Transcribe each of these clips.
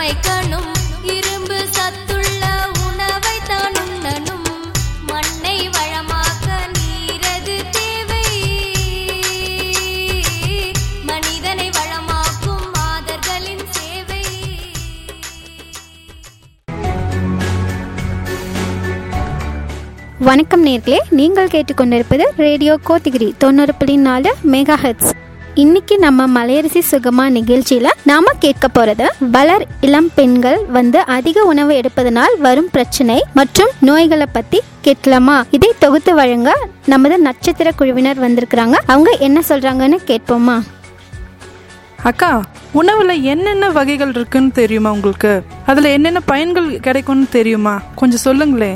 சமைக்கணும், இரும்பு சத்துள்ள உணவை தான் உண்ணணும், மண்ணை வளமாக்க நீரது தேவை, மனிதனை வளமாக்கும் மாதர்களின் சேவை. வணக்கம் நேர்களே, நீங்கள் கேட்டுக்கொண்டிருப்பது ரேடியோ கோத்தகிரி 90.4 மெகாஹெர்ட்ஸ். இன்னைக்கு நம்ம மலையரசி சுகமா நிகழ்ச்சியில நாம கேட்க போறது வளர் இளம் பெண்கள் அதிக உணவு எடுப்பதனால் வரும் பிரச்சனை மற்றும் நோய்களை பத்தி கேட்கலாமா? இதை தொகுத்து வழங்க நமது நட்சத்திர குழுவினர் வந்திருக்கிறாங்க. அவங்க என்ன சொல்றாங்கன்னு கேட்போமா? அக்கா, உணவுல என்னென்ன வகைகள் இருக்குன்னு தெரியுமா உங்களுக்கு? அதுல என்னென்ன பயன்கள் கிடைக்கும்னு தெரியுமா? கொஞ்சம் சொல்லுங்களே.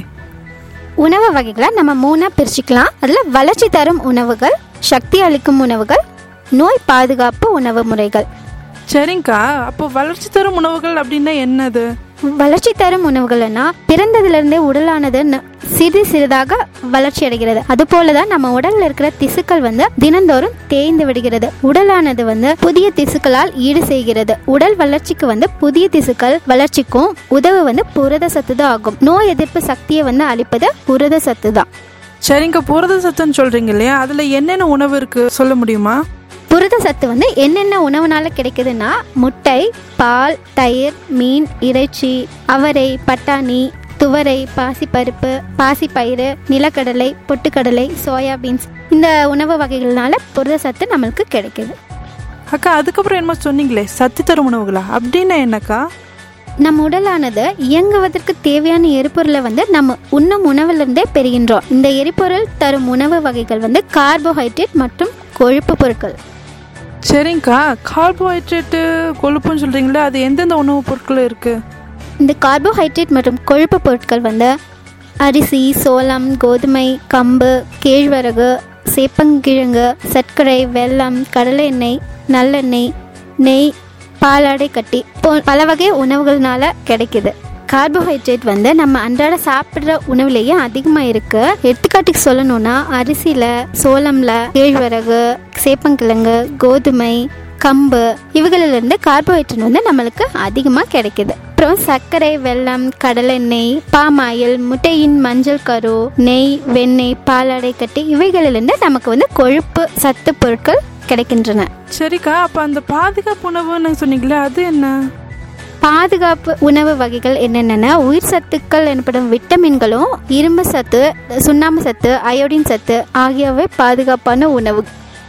உணவு வகைகளை நம்ம 3 பிரிச்சுக்கலாம். அதுல வளர்ச்சி தரும் உணவுகள், சக்தி அளிக்கும் உணவுகள், நோய் பாதுகாப்பு உணவு முறைகள். சரிங்கக்கா, அப்போ வளர்ச்சி தரும் உணவுகள் அப்படின்னா என்னது? வளர்ச்சி தரும் உணவுகள்னா பிறந்ததிலிருந்தே உடலானது சிறிது சிறிதாக வளர்ச்சி அடைகிறது. அது போலதான் நம்ம உடல்ல இருக்கிற திசுக்கள் தினந்தோறும் தேய்ந்து விடுகிறது. உடலானது புதிய திசுக்களால் ஈடு செய்கிறது. உடல் வளர்ச்சிக்கு புதிய திசுக்கள் வளர்ச்சிக்கும் உதவு புரத சத்து தான் ஆகும். நோய் எதிர்ப்பு சக்தியை அளிப்பது புரத சத்து தான். சரிங்க, புரத சத்துன்னு சொல்றீங்க இல்லையா, அதுல என்னென்ன உணவு இருக்கு சொல்ல முடியுமா? புரத சத்து என்னென்ன உணவுனால கிடைக்குதுன்னா முட்டை, பால், தயிர், மீன், இறைச்சி, அவரை, பட்டாணி, துவரை, பாசிப்பருப்பு, பாசிப்பயிறு, நிலக்கடலை, பொட்டுக்கடலை, சோயாபீன்ஸ், இந்த உணவு வகைகள்னால புரத சத்து நம்மளுக்கு கிடைக்குது. அக்கா, அதுக்கப்புறம் என்ன சொன்னீங்களே சத்து தரும் உணவுகளா? அப்படின்னா என்னக்கா? நம்ம உடலானது இயங்குவதற்கு தேவையான எரிபொருளை நம்ம உண்ணும் உணவுலேருந்தே பெறுகின்றோம். இந்த எரிபொருள் தரும் உணவு வகைகள் கார்போஹைட்ரேட் மற்றும் கொழுப்பு பொருட்கள். சரிங்கக்கா, கார்போஹைட்ரேட்டு கொழுப்புன்னு சொல்றீங்களா, அது எந்தெந்த உணவுப் பொருட்கள் இருக்கு? இந்த கார்போஹைட்ரேட் மற்றும் கொழுப்பு பொருட்கள் அரிசி, சோளம், கோதுமை, கம்பு, கேழ்வரகு, சேப்பங்கிழங்கு, சர்க்கரை, வெல்லம், கடலை எண்ணெய், நல்லெண்ணெய், நெய், பாலாடை கட்டி பல வகை உணவுகள்னால கிடைக்குது. கார்போஹைட்ரேட் நம்ம அன்றாட சாப்பிட்ற உணவுலேயே அதிகமாக இருக்கு. எடுத்துக்காட்டுக்கு சொல்லணும்னா அரிசியில, சோளம்ல, கேழ்வரகு, சேப்பங்கிழங்கு, கோதுமை, கம்பு இவைகளிலிருந்து கார்போஹைட்ரேட் நம்மளுக்கு அதிகமாக கிடைக்குது. அப்புறம் சர்க்கரை, வெல்லம், கடலெண்ணெய், பாமாயில், முட்டையின் மஞ்சள் கரு, நெய், வெண்ணெய், பாலாடை கட்டி இவைகளிலிருந்து நமக்கு கொழுப்பு சத்து பொருட்கள் கிடைக்கின்றன. சரிக்கா, அப்ப அந்த பாதுகாப்பு உணவுன்னு சொன்னீங்களே, அது என்ன? பாதுகாப்பு உணவு வகைகள் என்னென்ன? உயிர் சத்துக்கள் எனப்படும் விட்டமின்களும், இரும்பு சத்து, சுண்ணாம்பு சத்து, அயோடின் சத்து ஆகியவை பாதுகாப்பான உணவு.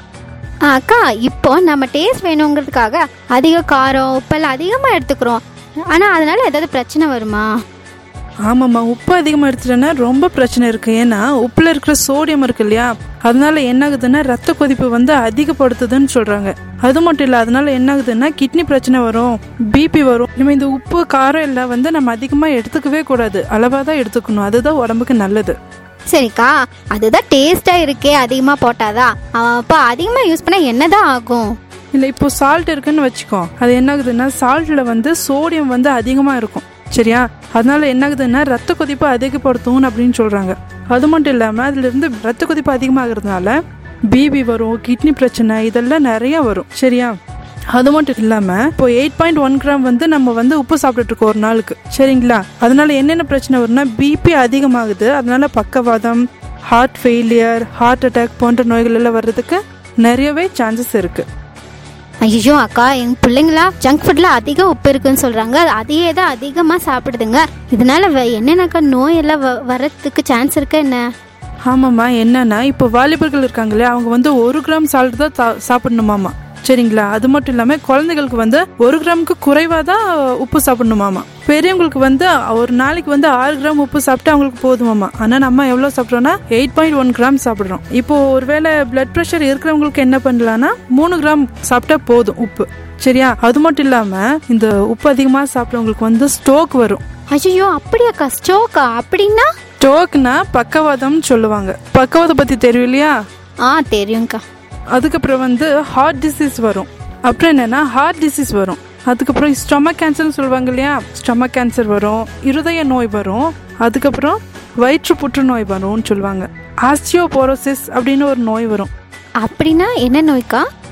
அக்கா, இப்போ நம்ம டேஸ்ட் வேணுங்கிறதுக்காக அதிக காரம், உப்பெல்லாம் அதிகமாக எடுத்துக்கிறோம். ஆனால் அதனால ஏதாவது பிரச்சனை வருமா? ஆமாம்மா, உப்பு அதிகமாக எடுத்துட்டேன்னா ரொம்ப பிரச்சனை இருக்கு. ஏன்னா உப்புல இருக்கிற சோடியம் இருக்கு இல்லையா, அதனால என்ன ஆகுதுன்னா ரத்த கொதிப்பு அதிகப்படுத்துதுன்னு சொல்றாங்க. அது மட்டும் இல்லை, அதனால என்ன ஆகுதுன்னா கிட்னி பிரச்சனை வரும், பிபி வரும். நம்ம இந்த உப்பு காரம் எல்லாம் நம்ம அதிகமாக எடுத்துக்கவே கூடாது, அளவாக தான் எடுத்துக்கணும். அதுதான் உடம்புக்கு நல்லது. சரிக்கா, அதுதான் டேஸ்டா இருக்கே, அதிகமா போட்டாதான். அப்போ அதிகமா யூஸ் பண்ணா என்னதான் ஆகும்? இல்லை, இப்போ சால்ட் இருக்குன்னு வச்சுக்கோ, அது என்ன ஆகுதுன்னா சால்ட்ல சோடியம் அதிகமாக இருக்கும். சரியா, அதனால என்ன ஆகுதுன்னா ரத்த கொதிப்பு அதிகப்படுத்தும் அப்படின்னு சொல்றாங்க. அது மட்டும் இல்லாம அதுல இருந்து ரத்த கொதிப்பு அதிகமாகிறதுனால பிபி வரும், கிட்னி பிரச்சனை இதெல்லாம் நிறைய வரும். சரியா, அது மட்டும் இல்லாம இப்போ 8.1 கிராம் நம்ம உப்பு சாப்பிட்டுட்டு இருக்கோம் ஒரு நாளுக்கு. சரிங்களா, அதனால என்னென்ன பிரச்சனை வரும்னா பிபி அதிகமாகுது. அதனால பக்கவாதம், ஹார்ட் ஃபெயிலியர், ஹார்ட் அட்டாக் போன்ற நோய்கள் எல்லாம் வர்றதுக்கு நிறையவே சான்சஸ் இருக்கு. ஐயோ அக்கா, எங்க பிள்ளைங்களா ஜங்க் ஃபுட்ல அதிக உப்பு இருக்குன்னு சொல்றாங்க, அதையே தான் அதிகமா சாப்பிடுதுங்க. இதனால என்னென்னக்கா நோய் எல்லாம் வர்றதுக்கு சான்ஸ் இருக்கு என்ன? ஆமாம்மா, என்னன்னா இப்போ வாலிபர்கள் இருக்காங்களே, அவங்க 1 கிராம் சால்ட் தான் சாப்பிடணுமாமா. சரிங்களா, அது மட்டும் இல்லாம குழந்தைகளுக்கு 1 கிராமுக்கு குறைவா தான் உப்பு சாப்பிடணுமாமா. பெரியவங்களுக்கு ஒரு நாளைக்கு 6 கிராம் உப்பு சாப்பிட்டா அவங்களுக்கு போதுமாமா. ஆனா நம்ம எவ்வளவு சாப்பிட்றோம்னா 8.1 கிராம் சாப்பிடுறோம். இப்போ ஒருவேளை பிளட் பிரஷர் இருக்கிறவங்களுக்கு என்ன பண்ணலாம்னா 3 கிராம் சாப்பிட்டா போதும் உப்பு. சரியா, அது மட்டும் இல்லாம இந்த உப்பு அதிகமா சாப்பிட்றவங்களுக்கு ஸ்ட்ரோக் வரும். ஐயோ, அப்படியாக்கா? ஸ்ட்ரோக்கா? அப்படின்னா? ஸ்ட்ரோக்னா பக்கவாதம் சொல்லுவாங்க. பக்கவாதம் பத்தி தெரியும் இல்லையா? தெரியும்க்கா. அதுக்கப்புறம் ஹார்ட் டிசீஸ் வரும். அப்புறம் என்னன்னா ஹார்ட் டிசீஸ் வரும். அதுக்கப்புறம் ஸ்டொமக் கேன்சர்னு சொல்லுவாங்க இல்லையா, ஸ்டொமக் கேன்சர் வரும், இருதய நோய் வரும், அதுக்கப்புறம் வயிற்று புற்றுநோய் வரும்னு சொல்லுவாங்க. ஆஸ்டியோபோரோசிஸ் அப்படின்னு ஒரு நோய் வரும். அப்படின்னா என்ன நோய்க்கா?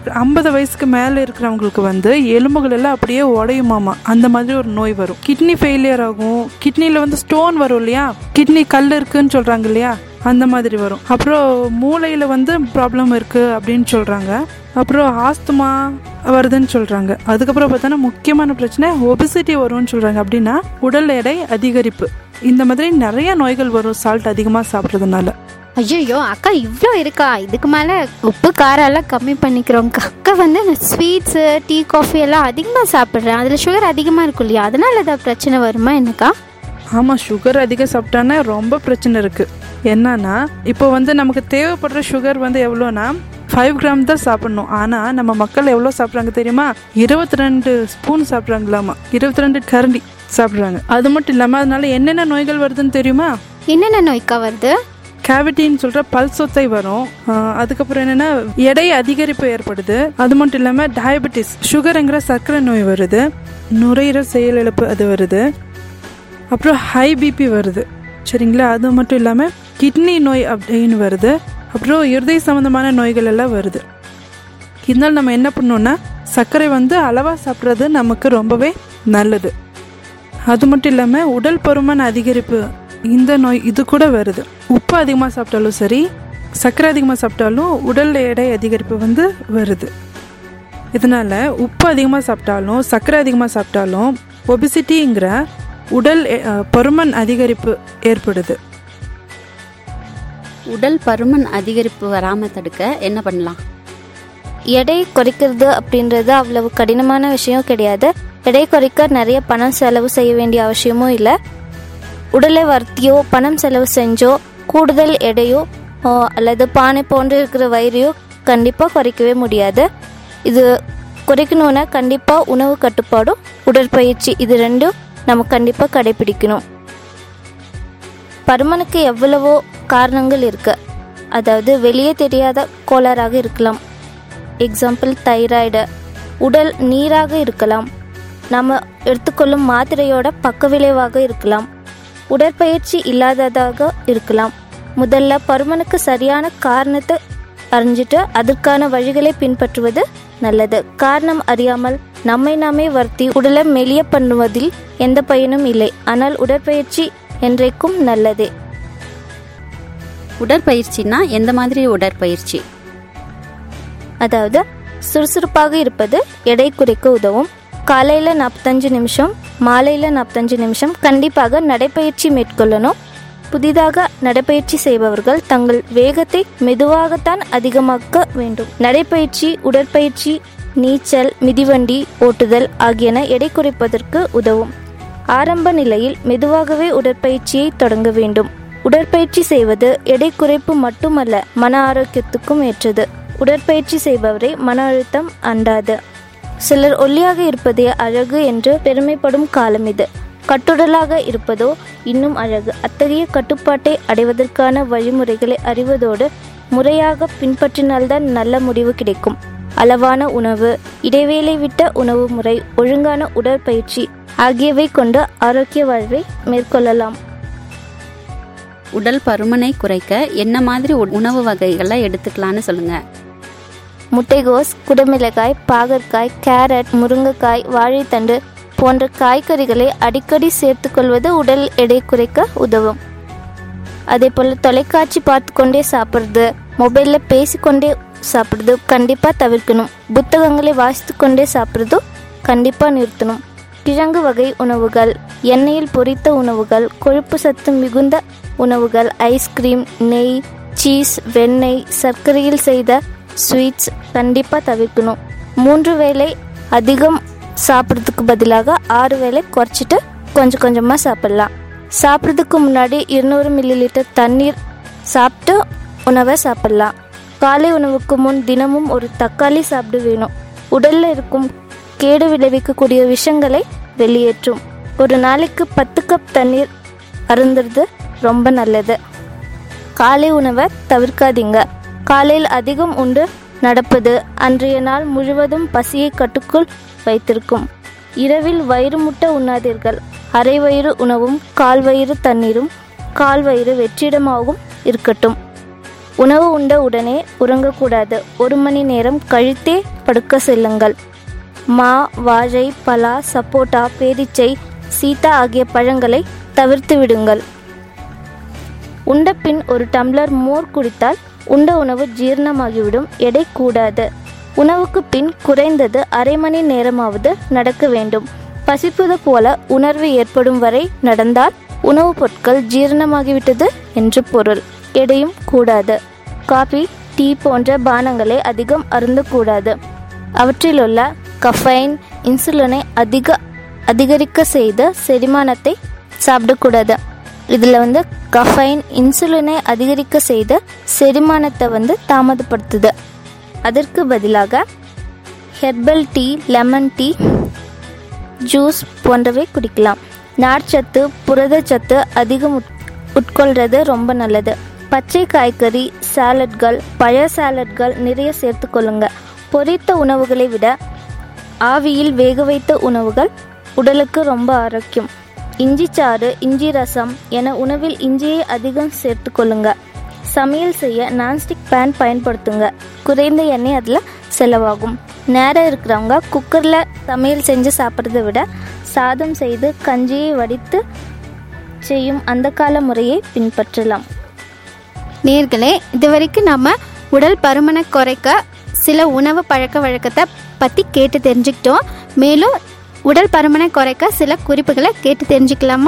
50 வயசுக்கு மேலே இருக்கிறவங்களுக்கு வந்து எலும்புகள் எல்லாம் அப்படியே உடையுமாமா. அந்த மாதிரி ஒரு நோய் வரும். கிட்னி ஃபெயிலியர் ஆகும். கிட்னியில் வந்து ஸ்டோன் வரும் இல்லையா, கிட்னி கல் இருக்குன்னு சொல்கிறாங்க இல்லையா, அந்த மாதிரி வரும். அப்புறம் மூளையில் வந்து ப்ராப்ளம் இருக்குது அப்படின்னு சொல்கிறாங்க. அப்புறம் ஆஸ்துமா வருதுன்னு சொல்கிறாங்க. அதுக்கப்புறம் பார்த்தோன்னா முக்கியமான பிரச்சனை ஒபிசிட்டி வரும்னு சொல்கிறாங்க. அப்படின்னா உடல் எடை அதிகரிப்பு. இந்த மாதிரி நிறைய நோய்கள் வரும் சால்ட் அதிகமாக சாப்பிட்றதுனால. ஐயோ அக்கா இவ்வளோ இருக்கா, இதுக்கு மேலே உப்பு காரம் எல்லாம் கம்மி பண்ணிக்கிறோங்க. அக்கா வந்து அந்த ஸ்வீட்ஸு டீ காஃபி எல்லாம் அதிகமாக சாப்பிட்றேன், அதில் சுகர் அதிகமாக இருக்கும் இல்லையா, அதனால ஏதாவது பிரச்சனை வருமா என்னக்கா? ஆமாம், சுகர் அதிகம் சாப்பிட்டானே ரொம்ப பிரச்சனை இருக்குது. என்னன்னா இப்போ வந்து நமக்கு தேவைப்படுற சுகர் வந்து எவ்வளோனா 5 கிராம் தான் சாப்பிடணும். ஆனால் நம்ம மக்கள் எவ்வளோ சாப்பிட்றாங்க தெரியுமா? 22 ஸ்பூன் சாப்பிட்றாங்களாமா, 22 கரண்டி சாப்பிட்றாங்க. அது மட்டும் இல்லாமல் அதனால என்னென்ன நோய்கள் வருதுன்னு தெரியுமா? என்னென்ன நோய்க்கா வருது? கேவிட்டின்னு சொல்கிற பல் சொத்தை வரும். அதுக்கப்புறம் என்னென்னா எடை அதிகரிப்பு ஏற்படுது. அது மட்டும் இல்லாமல் டயபெட்டிஸ், சுகருங்கிற சர்க்கரை நோய் வருது. நுரையீரல் செயலிழப்பு அது வருது. அப்புறம் ஹை பிபி வருது. சரிங்களா? அது மட்டும் இல்லாமல் கிட்னி நோய் அப்படின்னு வருது. அப்புறம் இருதய சம்மந்தமான நோய்கள் எல்லாம் வருது. இதனால் நம்ம என்ன பண்ணோம்னா சர்க்கரை வந்து அளவாக சாப்பிட்றது நமக்கு ரொம்பவே நல்லது. அது மட்டும் இல்லாமல் உடல் பருமன் அதிகரிப்பு, இந்த நோய் இது கூட வருது. உப்பு அதிகமாக சாப்பிட்டாலும் சரி, சர்க்கரை அதிகமாக சாப்பிட்டாலும் உடல் எடை அதிகரிப்பு வந்து வருது. இதனால் உப்பு அதிகமாக சாப்பிட்டாலும் சர்க்கரை அதிகமாக சாப்பிட்டாலும் ஒபிசிட்டிங்கிற உடல் பருமன் அதிகரிப்பு ஏற்படுது. உடல் பருமன் அதிகரிப்பு வராமல் தடுக்க என்ன பண்ணலாம்? எடை குறைக்கிறது அப்படின்றது அவ்வளவு கடினமான விஷயம் கிடையாது. எடை குறைக்க நிறைய பணம் செலவு செய்ய வேண்டிய அவசியமும் இல்லை. உடலை வருத்தியோ பணம் செலவு செஞ்சோ கூடுதல் எடையோ அல்லது பானை போன்று இருக்கிற வயிறையோ கண்டிப்பாக குறைக்கவே முடியாது. இது குறைக்கணுன்னா கண்டிப்பாக உணவு கட்டுப்பாடும் உடற்பயிற்சி இது ரெண்டும் நம்ம கண்டிப்பாக கடைபிடிக்கணும். பருமனுக்கு எவ்வளவோ காரணங்கள் இருக்கு. அதாவது வெளியே தெரியாத கோளாறாக இருக்கலாம். எக்ஸாம்பிள் தைராய்டு, உடல் நீராக இருக்கலாம், நம்ம எடுத்துக்கொள்ளும் மாத்திரையோட பக்க விளைவாக இருக்கலாம், உடற்பயிற்சி இல்லாததாக இருக்கலாம். முதல்ல பருமனுக்கு சரியான காரணத்தை அறிஞ்சிட்டு அதற்கான வழிகளை பின்பற்றுவது நல்லது. காரணம் அறியாமல் நம்மை நாமே வருத்தி உடலை மெலிய பண்ணுவதில் எந்த பயனும் இல்லை. ஆனால் உடற்பயிற்சி என்றைக்கும் நல்லதே. உடற்பயிற்சினா எந்த மாதிரி உடற்பயிற்சி? அதாவது சுறுசுறுப்பாக இருப்பது எடை குறைக்க உதவும். காலையில் 45 நிமிஷம், மாலையில் 45 நிமிஷம் கண்டிப்பாக நடைப்பயிற்சி மேற்கொள்ளணும். புதிதாக நடைப்பயிற்சி செய்பவர்கள் தங்கள் வேகத்தை மெதுவாகத்தான் அதிகமாக்க வேண்டும். நடைப்பயிற்சி, உடற்பயிற்சி, நீச்சல், மிதிவண்டி ஓட்டுதல் ஆகியன எடை குறைப்பதற்கு உதவும். ஆரம்ப நிலையில் மெதுவாகவே உடற்பயிற்சியை தொடங்க வேண்டும். உடற்பயிற்சி செய்வது எடை குறைப்பு மட்டுமல்ல, மன ஆரோக்கியத்துக்கும் ஏற்றது. உடற்பயிற்சி செய்பவரை மன அழுத்தம் அண்டாது. சிலர் ஒல்லியாக இருப்பதே அழகு என்று பெருமைப்படும் காலம் இது. கட்டுடலாக இருப்பதோ இன்னும் அழகு. அத்தகைய கட்டுப்பாட்டை அடைவதற்கான வழிமுறைகளை அறிவதோடு முறையாக பின்பற்றினால்தான் நல்ல முடிவு கிடைக்கும். அளவான உணவு, இடைவேளை விட்ட உணவு முறை, ஒழுங்கான உடற்பயிற்சி ஆகியவை கொண்டு ஆரோக்கிய வாழ்வை மேற்கொள்ளலாம். உடல் பருமனை குறைக்க என்ன மாதிரி உணவு வகைகளை எடுத்துக்கலான்னு சொல்லுங்க. முட்டைகோஸ், குடமிளகாய், பாகற்காய், கேரட், முருங்கைக்காய், வாழைத்தண்டு போன்ற காய்கறிகளை அடிக்கடி சேர்த்துக்கொள்வது உடல் எடை குறைக்க உதவும். அதே போல் தொலைக்காட்சி பார்த்து கொண்டே சாப்பிட்றது, மொபைலில் பேசிக்கொண்டே சாப்பிட்றது கண்டிப்பாக தவிர்க்கணும். புத்தகங்களை வாசித்து கொண்டே சாப்பிட்றதும் கண்டிப்பாக நிறுத்தணும். கிழங்கு வகை உணவுகள், எண்ணெயில் பொரித்த உணவுகள், கொழுப்பு சத்து மிகுந்த உணவுகள், ஐஸ்கிரீம், நெய், சீஸ், வெண்ணெய், சர்க்கரையில் செய்த ஸ்வீட்ஸ் கண்டிப்பாக தவிர்க்கணும். 3 வேளை அதிகம் சாப்பிட்றதுக்கு பதிலாக 6 வேளை குறைச்சிட்டு கொஞ்சம் கொஞ்சமாக சாப்பிட்லாம். சாப்பிட்றதுக்கு முன்னாடி 200 மில்லிலிட்டர் தண்ணீர் சாப்பிட்டு உணவை சாப்பிட்லாம். காலை உணவுக்கு முன் தினமும் ஒரு தக்காளி சாப்பிட வேணும். உடலில் இருக்கும் கேடு விளைவிக்கக்கூடிய விஷங்களை வெளியேற்றும். ஒரு நாளைக்கு 10 கப் தண்ணீர் அருந்துறது ரொம்ப நல்லது. காலை உணவை தவிர்க்காதீங்க. காலையில் அதிகம் உண்டு நடப்பது அன்றைய நாள் முழுவதும் பசியை கட்டுக்குள் வைத்திருக்கும். இரவில் வயிறு முட்டை உண்ணாதீர்கள். அரை வயிறு உணவும் கால் வயிறு தண்ணீரும் கால் வயிறு வெற்றிடமாகவும் இருக்கட்டும். உணவு உண்ட உடனே உறங்கக்கூடாது. 1 மணி நேரம் கழித்தே படுக்க செல்லுங்கள். மா, வாழை, பலா, சப்போட்டா, பேரிச்சை, சீதா ஆகிய பழங்களை தவிர்த்து விடுங்கள். உண்ட பின் 1 டம்ளர் மோர் குடித்தால் உண்ட உணவு ஜீரணமாகிவிடும். எடை கூடாது. உணவுக்கு பின் குறைந்தது அரை மணி நேரமாவது நடக்க வேண்டும். பசிப்பது போல உணர்வு ஏற்படும் வரை நடந்தால் உணவுப் பொருட்கள் ஜீரணமாகிவிட்டது என்று பொருள். எடையும் கூடாது. காபி, டீ போன்ற பானங்களை அதிகம் அருந்தக்கூடாது. அவற்றிலுள்ள கஃபைன் இன்சுலினை அதிகரிக்க செய்த செரிமானத்தை சாப்பிடக்கூடாது. இதில் கஃபைன் இன்சுலினை அதிகரிக்க செய்த செரிமானத்தை தாமதப்படுத்துது. அதற்கு பதிலாக herbal tea, lemon tea, juice போன்றவை குடிக்கலாம். நார்ச்சத்து, புரதச்சத்து அதிகம் உட்கொள்வது ரொம்ப நல்லது. பச்சை காய்கறி சாலட்கள், பழ சாலட்கள் நிறைய சேர்த்துக்கொள்ளுங்க. பொரித்த உணவுகளை விட ஆவியில் வேக வைத்த உணவுகள் உடலுக்கு ரொம்ப ஆரோக்கியம். இஞ்சி சாறு, இஞ்சி ரசம் என உணவில் இஞ்சியை அதிகம் சேர்த்துக்கொள்ளுங்க. சமையல் செய்ய நான்ஸ்டிக் பேன் பயன்படுத்துங்க. குறைந்த எண்ணெய் அதில் செலவாகும். நேரம் இருக்கிறவங்க குக்கரில் சமையல் செஞ்சு சாப்பிட்றத விட சாதம் செய்து கஞ்சியை வடித்து செய்யும் அந்த கால முறையை பின்பற்றலாம். நேர்களே, இதுவரைக்கும் நம்ம உடல் பருமனை குறைக்க சில உணவு பழக்க வழக்கத்தை பற்றி கேட்டு தெரிஞ்சுக்கிட்டோம். மேலும் உடல் பருமனை குறைக்க சில குறிப்புகளை கேட்டு தெரிஞ்சுக்கலாமா?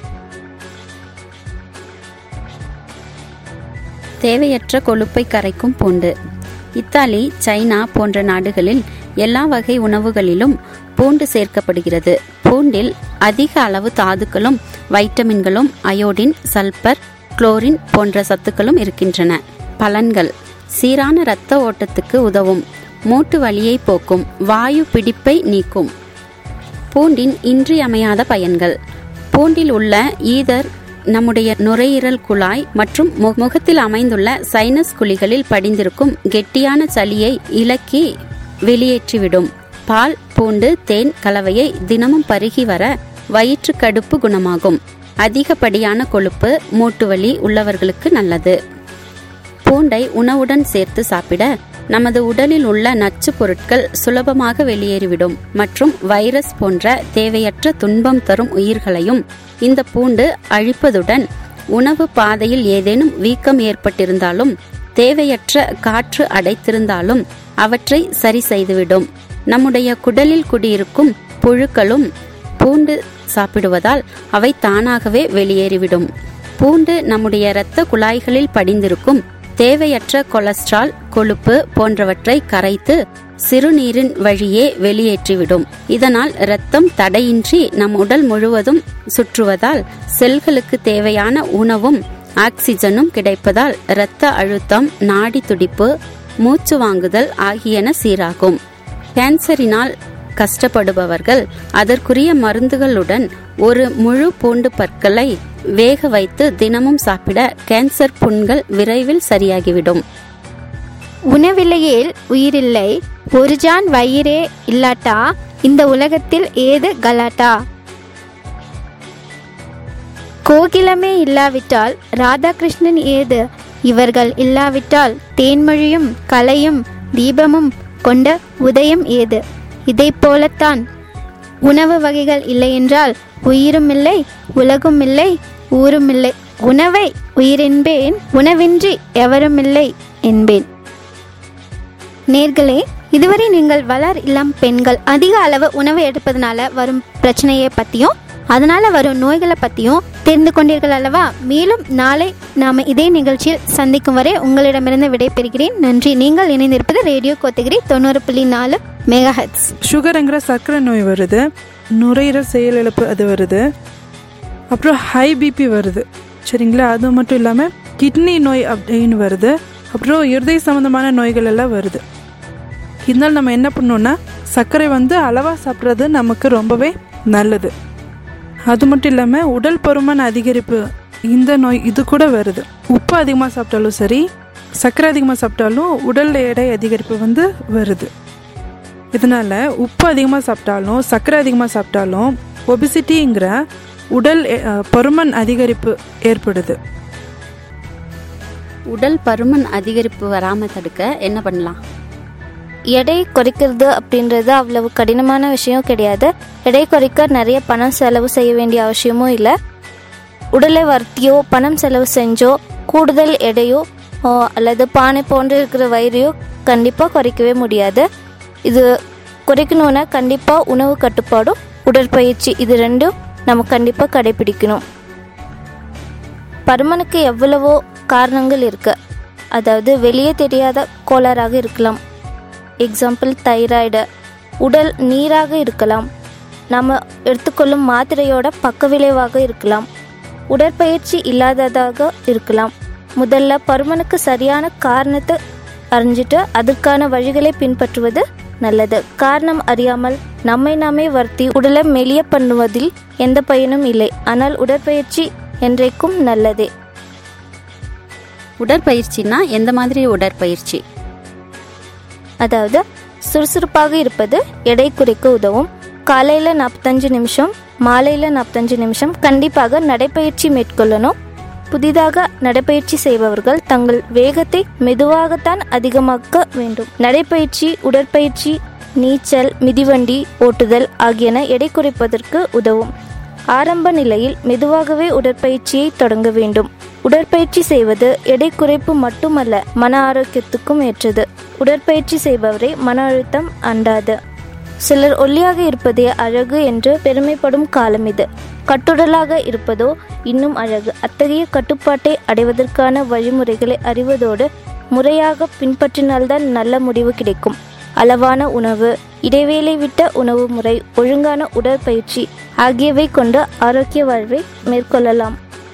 தேவையற்ற கொழுப்பை கரைக்கும் பூண்டு. இத்தாலி, சைனா போன்ற நாடுகளில் எல்லா வகை உணவுகளிலும் பூண்டு சேர்க்கப்படுகிறது. பூண்டில் அதிக அளவு தாதுக்களும் வைட்டமின்களும் அயோடின், சல்பர், குளோரின் போன்ற சத்துக்களும் இருக்கின்றன. பலன்கள்: சீரான இரத்த ஓட்டத்துக்கு உதவும், மூட்டு வலியை போக்கும், வாயு பிடிப்பை நீக்கும். பூண்டின் இன்றியமையாத பயன்கள்: பூண்டில் உள்ள ஈதர் நம்முடைய நுரையீரல் குழாய் மற்றும் முகத்தில் அமைந்துள்ள சைனஸ் குழிகளில் படிந்திருக்கும் கெட்டியான சளியை இலக்கி வெளியேற்றிவிடும். பால், பூண்டு, தேன் கலவையை தினமும் பருகி வர வயிற்று கடுப்பு குணமாகும். அதிகப்படியான கொழுப்பு, மூட்டுவலி உள்ளவர்களுக்கு நல்லது. பூண்டை உணவுடன் சேர்த்து சாப்பிட நமது உடலில் உள்ள நச்சு பொருட்கள் சுலபமாக வெளியேறிவிடும் மற்றும் வைரஸ் போன்ற தேவையற்ற துன்பம் தரும் உயிர்களையும் இந்த பூண்டு அழிப்பதுடன் உணவு பாதையில் ஏதேனும் வீக்கம் ஏற்பட்டிருந்தாலும் தேவையற்ற காற்று அடைத்திருந்தாலும் அவற்றை சரி செய்துவிடும். நம்முடைய குடலில் குடியிருக்கும் புழுக்களும் பூண்டு சாப்பிடுவதால் அவை தானாகவே வெளியேறிவிடும். பூண்டு நம்முடைய இரத்த குழாய்களில் படிந்திருக்கும் தேவையற்ற கொலஸ்ட்ரால், கொழுப்பு போன்றவற்றை கரைத்து சிறுநீரின் வழியே வெளியேற்றிவிடும். இதனால் இரத்தம் தடையின்றி நம் உடல் முழுவதும் சுற்றுவதால் செல்களுக்கு தேவையான உணவும் ஆக்சிஜனும் கிடைப்பதால் இரத்த அழுத்தம், நாடி துடிப்பு, மூச்சு வாங்குதல் ஆகியன சீராகும். கேன்சரினால் கஷ்டப்படுபவர்கள் அதற்குரிய மருந்துகளுடன் ஒரு முழு பூண்டு பற்களை வேக வைத்து தினமும் சாப்பிட கேன்சர் புண்கள் விரைவில் சரியாகிவிடும். உணவில்லையேல் உயிரில்லை, ஒரு ஜான் வயிறே இல்லாட்டா இந்த உலகத்தில் ஏது கலாட்டா. கோகிலமே இல்லாவிட்டால் ராதாகிருஷ்ணன் ஏது, இவர்கள் இல்லாவிட்டால் தேன்மொழியும் கலையும் தீபமும் கொண்ட உதயம் ஏது. இதை போலத்தான் உணவு வகைகள் இல்லையென்றால் உயிரும் இல்லை, உலகும் இல்லை, ஊரும் இல்லை. உணவை உயிரென்பேன், உணவின்றி எவருமில்லை என்பேன். நேர்களே, இதுவரை நீங்கள் வளர் இளம் பெண்கள் அதிக அளவு உணவு எடுப்பதனால வரும் பிரச்சனையை பற்றியும் அதனால வரும் நோய்களை பற்றியும் தெரிந்து கொண்டீர்கள் அல்லவா? மேலும் நாளை நாம் இதே நிகழ்ச்சியில் சந்திக்கும் வரை உங்களிடமிருந்து விடைபெறுகிறேன். நன்றி. நீங்கள் இணைந்திருப்பது ரேடியோ கோத்தகிரி 90.4 மெகாஹெர்ட்ஸ். சுகருங்கிற சர்க்கரை நோய் வருது, நுரையீரல் செயலிழப்பு அது வருது, அப்புறம் ஹை பிபி வருது, சரிங்களா? அது மட்டும் இல்லாமல் கிட்னி நோய் அப்படின்னு வருது, அப்புறம் இருதய சம்மந்தமான நோய்கள் எல்லாம் வருது. இருந்தாலும் நம்ம என்ன பண்ணோம்னா சர்க்கரை அளவாக சாப்பிட்றது நமக்கு ரொம்பவே நல்லது. அது மட்டும் இல்லாமல் உடல் பருமன் அதிகரிப்பு இந்த நோய் இது கூட வருது. உப்பு அதிகமாக சாப்பிட்டாலும் சரி, சர்க்கரை அதிகமாக சாப்பிட்டாலும் உடல் எடை அதிகரிப்பு வருது. இதனால் உப்பு அதிகமாக சாப்பிட்டாலும் சர்க்கரை அதிகமாக சாப்பிட்டாலும் ஒபிசிட்டிங்கிற உடல் பருமன் அதிகரிப்பு ஏற்படுது. உடல் பருமன் அதிகரிப்பு வராமல் தடுக்க என்ன பண்ணலாம்? எடை குறைக்கிறது அப்படின்றது அவ்வளவு கடினமான விஷயம் கிடையாது. எடை குறைக்க நிறைய பணம் செலவு செய்ய வேண்டிய அவசியமும் இல்லை. உடலை வருத்தியோ பணம் செலவு செஞ்சோ கூடுதல் எடையோ அல்லது பானை போன்று இருக்கிற வயிறையோ கண்டிப்பாக குறைக்கவே முடியாது. இது குறைக்கணுன்னா கண்டிப்பாக உணவு கட்டுப்பாடும் உடற்பயிற்சி இது ரெண்டும் நம்ம கண்டிப்பாக கடைபிடிக்கணும். பருமனுக்கு எவ்வளவோ காரணங்கள் இருக்கு. அதாவது வெளியே தெரியாத கோளாறாக இருக்கலாம். எக்ஸாம்பிள் தைராய்டு, உடல் நீராக இருக்கலாம், நம்ம எடுத்துக்கொள்ளும் மாத்திரையோட பக்க விளைவாக இருக்கலாம், உடற்பயிற்சி இல்லாததாக இருக்கலாம். முதல்ல பருமனுக்கு சரியான காரணத்தை அறிஞ்சிட்டு அதற்கான வழிகளை பின்பற்றுவது நல்லது. காரணம் அறியாமல் நம்மை நாமே வருத்தி உடலை மெலிய பண்ணுவதில் எந்த பயனும் இல்லை. ஆனால் உடற்பயிற்சி என்றைக்கும் நல்லதே. உடற்பயிற்சினா எந்த மாதிரி உடற்பயிற்சி? அதாவது சுறுசுறுப்பாக இருப்பது எடை குறைக்க உதவும். காலையில் 45 நிமிஷம், மாலையில் 45 நிமிஷம் கண்டிப்பாக நடைப்பயிற்சி மேற்கொள்ளணும். புதிதாக நடைப்பயிற்சி செய்பவர்கள் தங்கள் வேகத்தை மெதுவாகத்தான் அதிகமாக்க வேண்டும். நடைப்பயிற்சி, உடற்பயிற்சி, நீச்சல், மிதிவண்டி ஓட்டுதல் ஆகியன எடை குறைப்பதற்கு உதவும். ஆரம்ப நிலையில் மெதுவாகவே உடற்பயிற்சியை தொடங்க வேண்டும். உடற்பயிற்சி செய்வது எடை குறைப்பு மட்டுமல்ல, மன ஆரோக்கியத்துக்கும் ஏற்றது. உடற்பயிற்சி செய்பவரை மன அழுத்தம் அண்டாது. சிலர் ஒல்லியாக இருப்பதே அழகு என்று பெருமைப்படும் காலம் இது. கட்டுடலாக இருப்பதோ இன்னும் அழகு. அத்தகைய கட்டுப்பாட்டை அடைவதற்கான வழிமுறைகளை அறிவதோடு முறையாக பின்பற்றினால்தான் நல்ல முடிவு கிடைக்கும். அளவான உணவு, இடைவேளை விட்ட உணவு முறை, ஒழுங்கான உடற்பயிற்சி ஆகியவை கொண்டு ஆரோக்கிய வாழ்வை மேற்கொள்ளலாம்.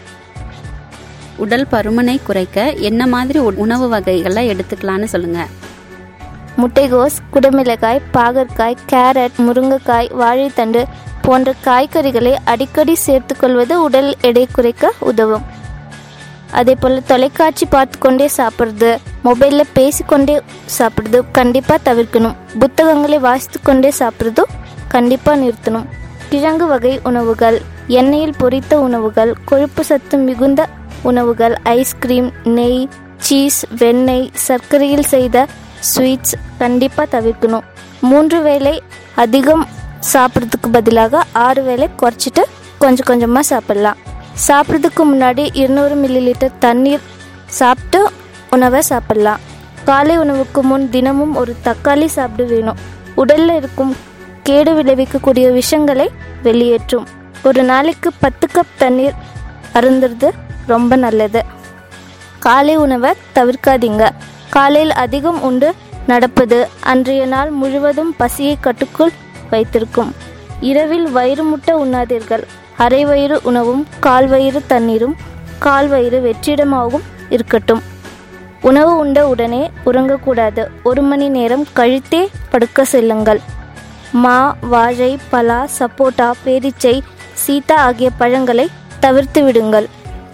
உடல் பருமனை குறைக்க என்ன மாதிரி உணவு வகைகளை எடுத்துக்கலான்னு சொல்லுங்க. முட்டைகோஸ், குடமிளகாய், பாகற்காய், கேரட், முருங்கைக்காய், வாழைத்தண்டு போன்ற காய்கறிகளை அடிக்கடி சேர்த்துக்கொள்வது உடல் எடை குறைக்க உதவும். அதே போல் தொலைக்காட்சி பார்த்து கொண்டே சாப்பிட்றது, மொபைலில் பேசிக்கொண்டே சாப்பிட்றது கண்டிப்பாக தவிர்க்கணும். புத்தகங்களை வாசித்து கொண்டே சாப்பிட்றதும் கண்டிப்பாக நிறுத்தணும். கிழங்கு வகை உணவுகள், எண்ணெயில் பொரித்த உணவுகள், கொழுப்பு சத்து மிகுந்த உணவுகள், ஐஸ்கிரீம், நெய், சீஸ், வெண்ணெய், சர்க்கரையில் செய்த ஸ்வீட்ஸ் கண்டிப்பாக தவிர்க்கணும். 3 வேளை அதிகம் சாப்பிட்றதுக்கு பதிலாக 6 வேளை குறைச்சிட்டு கொஞ்சம் கொஞ்சமாக சாப்பிட்லாம். சாப்பிட்றதுக்கு முன்னாடி 200 மில்லிலிட்டர் தண்ணீர் சாப்பிட்டு உணவை சாப்பிட்லாம். காலை உணவுக்கு முன் தினமும் ஒரு தக்காளி சாப்பிட வேணும். உடலில் இருக்கும் கேடு விளைவிக்கக்கூடிய விஷங்களை வெளியேற்றும். ஒரு நாளைக்கு 10 கப் தண்ணீர் அருந்துறது ரொம்ப நல்லது. காலை உணவை தவிர்க்காதீங்க. காலையில் அதிகம் உண்டு நடப்பது அன்றைய நாள் முழுவதும் பசியை கட்டுக்குள் வைத்திருக்கும். இரவில் வயிறு முட்டை உண்ணாதீர்கள். அரை வயிறு உணவும் கால் வயிறு தண்ணீரும் கால் வயிறு வெற்றிடமாகவும் இருக்கட்டும். உணவு உண்ட உடனே உறங்கக்கூடாது. 1 மணி நேரம் கழித்தே படுக்க செல்லுங்கள். மா, வாழை, பலா, சப்போட்டா, பேரிச்சை, சீதா ஆகிய பழங்களை தவிர்த்து விடுங்கள்.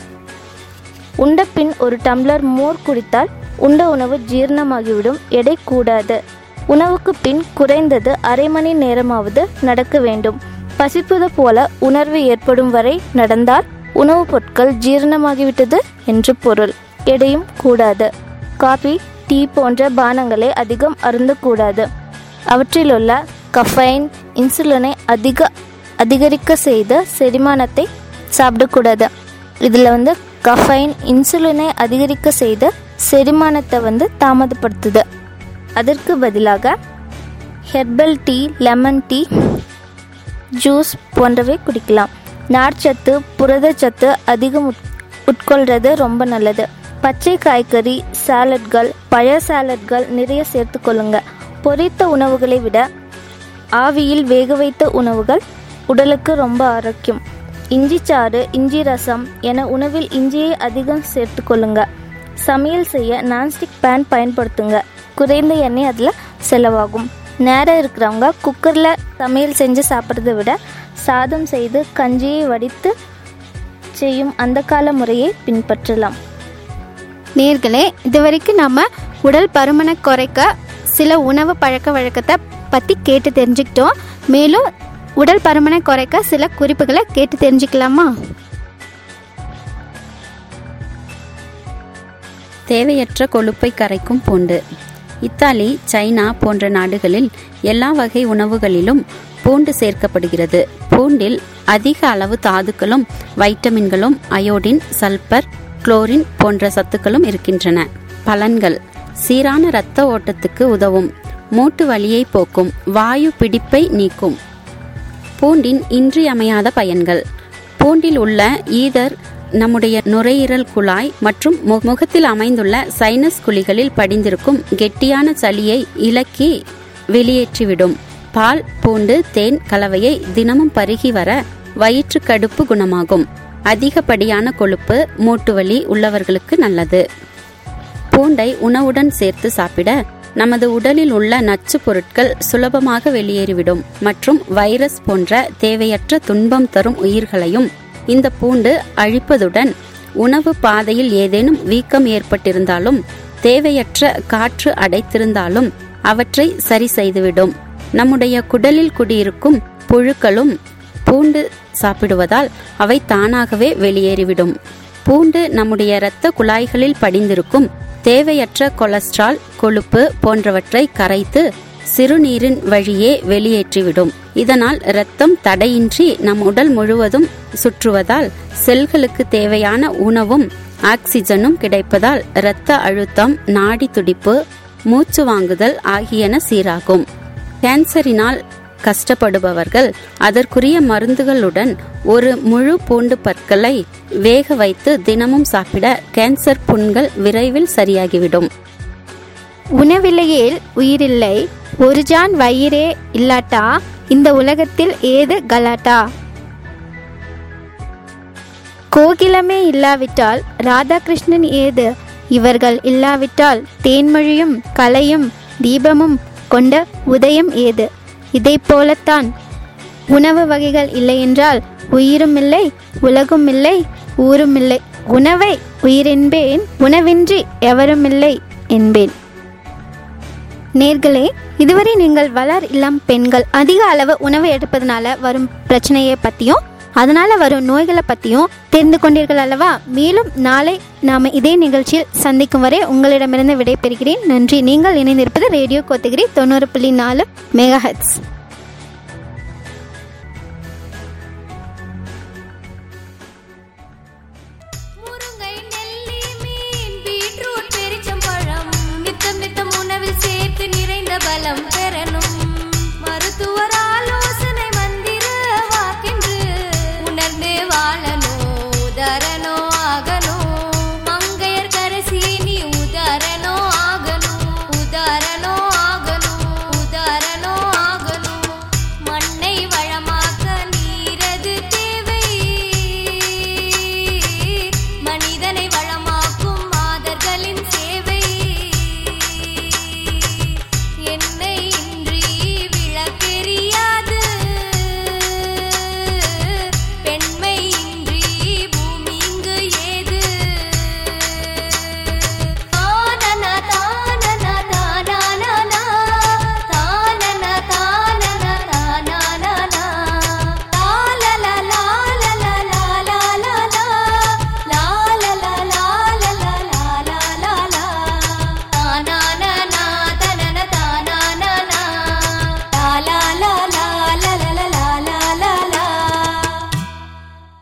உண்ட பின் 1 டம்ளர் மோர் குடித்தால் உண்ட உணவு ஜீரணமாகிவிடும். எடை கூடாது. உணவுக்கு பின் குறைந்தது அரை மணி நேரமாவது நடக்க வேண்டும். பசிப்பது போல உணர்வு ஏற்படும் வரை நடந்தால் உணவுப் பொருட்கள் ஜீரணமாகிவிட்டது என்று பொருள். எடையும் கூடாது. காபி, டீ போன்ற பானங்களை அதிகம் அருந்தக்கூடாது. அவற்றிலுள்ள கஃபைன் இன்சுலினை அதிகரிக்க செய்து செரிமானத்தை சாப்பிடக்கூடாது. இதில் கஃபைன் இன்சுலினை அதிகரிக்க செய்து செரிமானத்தை தாமதப்படுத்துது. அதற்கு பதிலாக herbal tea, lemon tea, juice போன்றவை குடிக்கலாம். நார்ச்சத்து, புரதச்சத்து அதிகம் உட்கொள்வது ரொம்ப நல்லது. பச்சை காய்கறி சாலட்கள், பழ சாலட்கள் நிறைய சேர்த்துக்கொள்ளுங்க. பொரித்த உணவுகளை விட ஆவியில் வேக வைத்த உணவுகள் உடலுக்கு ரொம்ப ஆரோக்கியம். இஞ்சி சாறு, இஞ்சி ரசம் என உணவில் இஞ்சியை அதிகம் சேர்த்துக்கொள்ளுங்க. சமையல் செய்ய நான்ஸ்டிக் பேன் பயன்படுத்துங்க. குறைந்த எண்ணெய் அதில் செலவாகும். நேரம் இருக்கிறவங்க குக்கரில் சமையல் செஞ்சு சாப்பிட்றத விட சாதம் செய்து கஞ்சியை வடித்து செய்யும் அந்த கால முறையை பின்பற்றலாம். நேர்களே, இதுவரைக்கும் நம்ம உடல் பருமனை குறைக்க சில உணவு பழக்க வழக்கத்தை பற்றி கேட்டு தெரிஞ்சுக்கிட்டோம். மேலும் உடல் பருமனை குறைக்க சில குறிப்புகளை கேட்டு தெரிஞ்சுக்கலாமா? தேவையற்ற கொழுப்பை கரைக்கும் பூண்டு. இத்தாலி, சைனா போன்ற நாடுகளில் எல்லா வகை உணவுகளிலும் பூண்டு சேர்க்கப்படுகிறது. பூண்டில் அதிக அளவு தாதுக்களும் வைட்டமின்களும் அயோடின், சல்பர், குளோரின் போன்ற சத்துக்களும் இருக்கின்றன. பலன்கள்: சீரான இரத்த ஓட்டத்துக்கு உதவும், மூட்டு வலியை போக்கும், வாயு பிடிப்பை நீக்கும். பூண்டின் இன்றியமையாத பயன்கள்: பூண்டில் உள்ள ஈதர் நம்முடைய நுரையீரல் குழாய் மற்றும் முகத்தில் அமைந்துள்ள சைனஸ் குழிகளில் படிந்திருக்கும் கெட்டியான சளியை இலக்கி வெளியேற்றிவிடும். பால், பூண்டு, தேன் கலவையை தினமும் பருகி வர வயிற்று கடுப்பு குணமாகும். அதிகப்படியான கொழுப்பு, மூட்டுவலி உள்ளவர்களுக்கு நல்லது. பூண்டை உணவுடன் சேர்த்து சாப்பிட நமது உடலில் உள்ள நச்சு பொருட்கள் சுலபமாக வெளியேறிவிடும் மற்றும் வைரஸ் போன்ற தேவையற்ற துன்பம் தரும் உயிர்களையும் இந்த பூண்டு அழிப்பதுடன் உணவு பாதையில் ஏதேனும் வீக்கம் ஏற்பட்டிருந்தாலும் தேவையற்ற காற்று அடைத்திருந்தாலும் அவற்றை சரி செய்துவிடும். நம்முடைய குடலில் குடியிருக்கும் புழுக்களும் பூண்டு சாப்பிடுவதால் அவை தானாகவே வெளியேறிவிடும். பூண்டு நம்முடைய இரத்த குழாய்களில் படிந்திருக்கும் தேவையற்ற கொலஸ்ட்ரால், கொழுப்பு போன்றவற்றை கரைத்து சிறுநீரின் வழியே வெளியேற்றிவிடும். இதனால் இரத்தம் தடையின்றி நம் உடல் முழுவதும் சுற்றுவதால் செல்களுக்கு தேவையான உணவும் ஆக்சிஜனும் கிடைப்பதால் இரத்த அழுத்தம், நாடி துடிப்பு, மூச்சு வாங்குதல் ஆகியன சீராகும். கேன்சரினால் கஷ்டப்படுபவர்கள் அதற்குரிய மருந்துகளுடன் ஒரு முழு பூண்டு பற்களை வேக வைத்து தினமும் சாப்பிட கேன்சர் புண்கள் விரைவில் சரியாகிவிடும். உணவில்லையேல் உயிரில்லை, ஒரு ஜான் வயிறே இல்லாட்டா இந்த உலகத்தில் ஏது கலாட்டா. கோகிலமே இல்லாவிட்டால் ராதாகிருஷ்ணன் ஏது, இவர்கள் இல்லாவிட்டால் தேன்மொழியும் கலையும் தீபமும் கொண்ட உதயம் ஏது. இதை போலத்தான் உணவு வகைகள் இல்லையென்றால் உயிரும் இல்லை, உலகும் இல்லை, ஊரும் இல்லை. உணவை உயிரென்பேன், உணவின்றி எவரும் இல்லை என்பேன். நேர்களே, இதுவரை நீங்கள் வளர் இளம் பெண்கள் அதிக அளவு உணவு எடுப்பதனால வரும் பிரச்சனையை பற்றியும் அதனால வரும் நோய்களை பற்றியும் தெரிந்து கொண்டீர்கள் அல்லவா? மேலும் நாளை நாம் இதே நிகழ்ச்சியில் சந்திக்கும் வரை உங்களிடமிருந்து விடைபெறுகிறேன். நன்றி. நீங்கள் இணைந்திருப்பது ரேடியோ கோத்தகிரி 90.4 மெகாஹெர்ட்ஸ்.